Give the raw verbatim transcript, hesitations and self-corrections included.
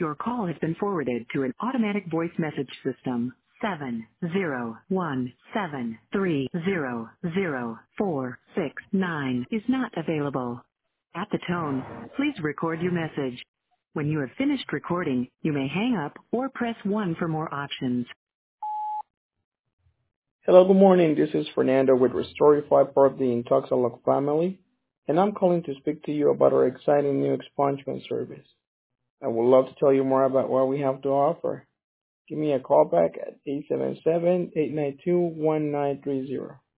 Your call has been forwarded to an automatic voice message system. Seven zero one seven three zero zero four six nine is not available. At the tone, please record your message. When you have finished recording, you may hang up or press one for more options. Hello, good morning. This is Fernando with Restorify, part of the Intoxalock family, and I'm calling to speak to you about our exciting new expungement service. I would love to tell you more about what we have to offer. Give me a call back at eight seven seven, eight nine two, one nine three zero.